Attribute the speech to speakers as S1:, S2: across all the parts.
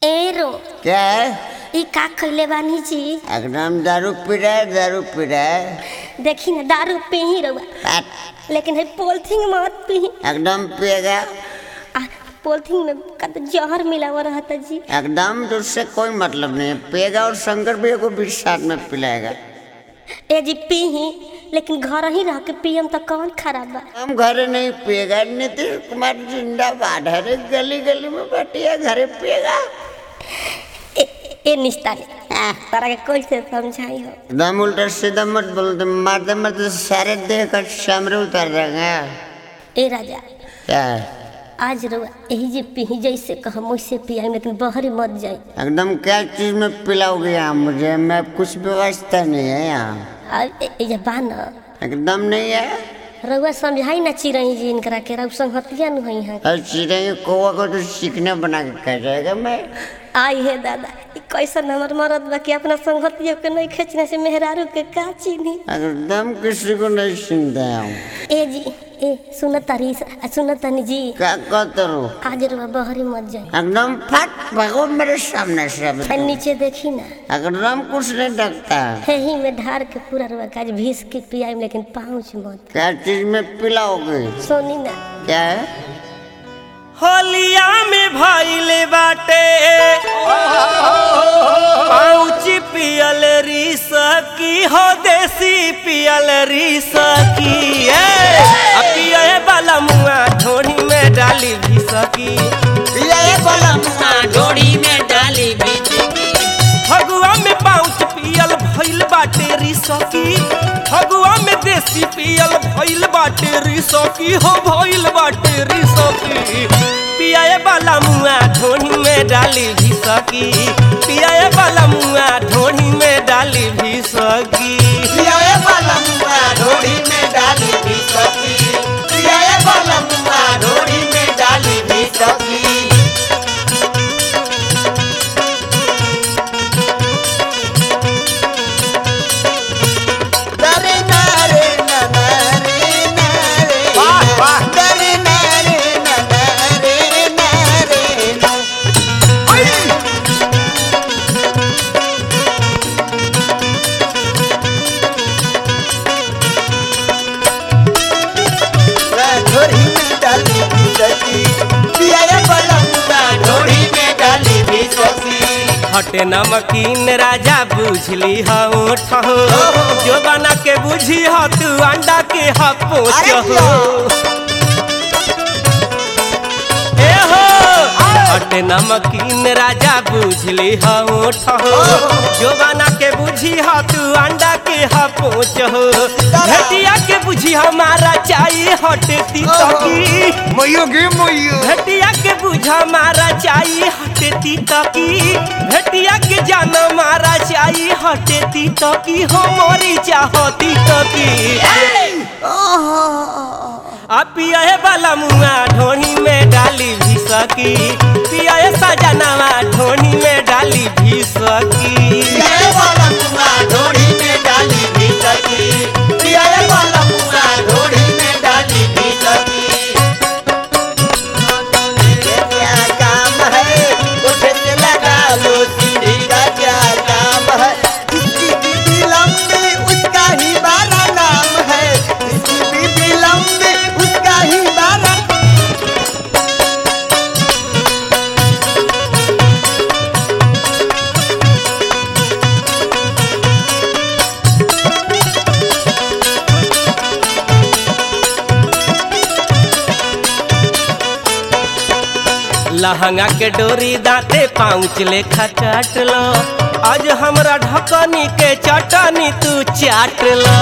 S1: एरो
S2: क्या है?
S1: ई का खइले बानी जी?
S2: एकदम दारू पी रहा है, दारू पी रहा है।
S1: देखी ना दारू पी ही रहुआ, लेकिन है पोलथिंग मत पी।
S2: एकदम पिएगा।
S1: पोलथिंग में का तो जहर मिला हुआ रहता जी।
S2: एकदम तो उससे कोई मतलब नहीं है, पिएगा और शंकर भी को भी साथ में पिलाएगा।
S1: ए जी पी ही, लेकिन घर ही रह के पियम तो कौन खराब बा।
S2: हम घरे नहीं पिएगा, नीतीश कुमार जिंदाबाद है, गली गली में बैठिए घरे पिएगा।
S1: ए निस्ता तारा के कैसे समझाई हो?
S2: एकदम उल्टा सीधा मत बोलते, मारते मारते सारे देह का सामने उतार देंगे।
S1: ए राजा
S2: क्या
S1: आज रहुआ यही जे पी जैसे कहा वैसे पिया, लेकिन बहरी मत जाए।
S2: एकदम क्या चीज में पिलाओगे यहाँ मुझे? मैं कुछ व्यवस्था नहीं है यहाँ।
S1: बाना
S2: एकदम नहीं है।
S1: रहुआ समझाई ना चिरई जी इनकरा के रउ संगतिया नु हई है।
S2: और चिड़ै कौवा को तो सीखने बना के कह जाएगा मैं।
S1: आई है दादा कैसा नंबर मरद बा कि अपना संगतियों के नहीं खींचने से मेहरारू के का चीनी।
S2: एकदम किसी को नहीं सुनते हूँ।
S1: ए जी ए सुनतानी जी
S2: क्या कहते हो?
S1: आज रहुआ बहरी मत जाए।
S2: एकदम फट भागो मेरे सामने से।
S1: नीचे देखी ना,
S2: एकदम कुछ नहीं लगता
S1: है ही में ढार के पूरा रहुआ काज भीस के पियाई, लेकिन पाँच मत।
S2: क्या चीज में पिलाओगे?
S1: सोनी ना
S2: क्या है?
S3: होलिया में भइले बाटे पाउच पियल रीस की हो, देसी पियल रीस की पिए वाला मुआ ढोनी में डाली भी सकी,
S4: पिए वाला मुआ ढोनी में डाली भी सकी।
S3: फगुआ में पाउच पियल भइल बाटे रीस की, फगुआ में देसी पियल भइल बाटे रीस की हो, भइल बाटे रीस की। पियाए वाला मुआ ढोनी में डाली भी सकी, पियाए वाला मुआ ढोनी में डाली भी सकी।
S4: पियाए वाला मुआ ढोनी में डाली भी सकी, पियाए वाला मुआ ढोनी में डाली भी सकी।
S3: हटे नमकीन राजा बुझली हो ठहो, जो बना के बुझी हो तू अंडा के पोच हो। ए हो हटे नमकीन राजा बुझली हो ठहो, जो बना के बुझी हो तू अंडा के पोच हो। घटिया के बुझी हमारा चाहिए हटती तकी, घटिया के बुझा मारा चाहिए हटती तकी, घटिया के जान मारा चाहिए हटती तकी हो, मोरी चाहती तकी। पियाए वाला मुआ ढोनी में डाली भी सकी, पियाए सजनावा ढोनी में डाली भी सकी।
S4: पियाए वाला मुआ ढोनी में डाली भी सकी, पियाए वाला मुआ ढोनी में डाली भी सकी। क्या काम है उठे से लगा लो, सीढ़ी का क्या काम है? जिसकी बीबी लंबी उसका ही बारा नाम है, जिसकी बीबी लंबी उसका ही बारा।
S3: लहंगा के डोरी दाते पाँच लेखा काट लो, आज हमरा ढकनी के चटनी तू चाट लो।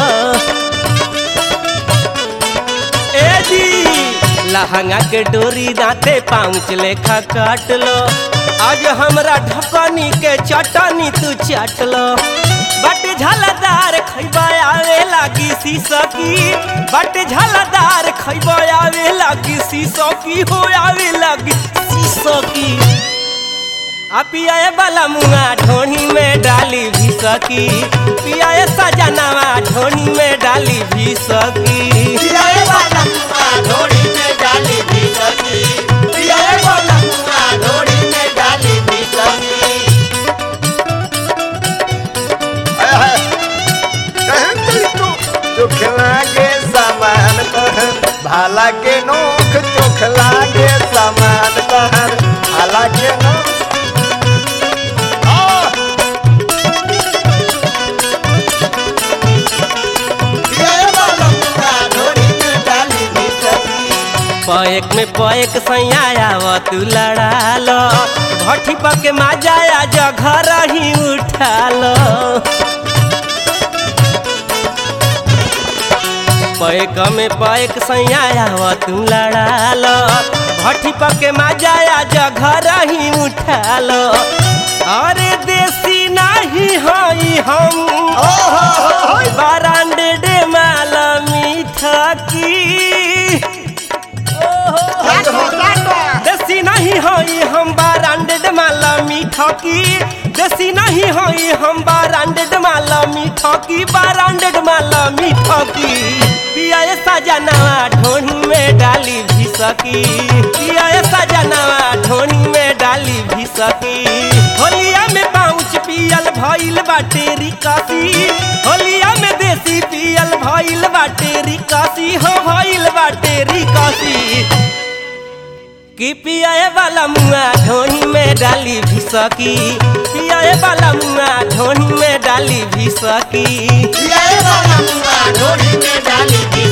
S3: ए जी लहंगा के डोरी दाते पाँच लेखा काट लो, आज हमरा ढकनी के चटनी तू चाट लो। बट झलदार खैबा आवे लागी सीसकी, बट झलदार खैबा आवे लागी सीसकी हो, आवे लागी सीसकी। पियाए वाला मुआ ढोनी में डाली भी सकी, पियाए सजनावा ढोनी में डाली भी सकी।
S4: पियाए वाला मुआ ढोनी में डाली भी सकी, पियाए वाला मुआ ढोनी में डाली भी सकी। हालांकि नोख चोख लागे सामान तहर हालांकि नोख
S3: पैक में पैक सैया तू लड़ा लो भट्ठी पके माजाया जघर ही उठा लो पैक में पैक सैया तू लड़ा लो भट्ठी पके माजाया जघर ही उठा लो अरे देसी नहीं हई हम ब्रांडेड माल मीठा की देसी नहीं होई हम ब्रांडेड माला मीठा की देसी नहीं होई हम ब्रांडेड माला मीठा की ब्रांडेड माला मीठा की पिया सजनवा ढोनी में डाली भी सकी पिया सजनवा ढोनी में डाली भी सकी होलिया में पाउच पियल भइल बाटे रिकासी होलिया में देसी पियल भइल बाटे रिकासी हो भइल बाटे रिकासी कि पियाए वाला मुआ ढोनी में डाली भी सकी पियाए वाला मुआ ढोनी में डाली भी सकी
S2: पियाए वाला मुआ ढोनी में डाली भी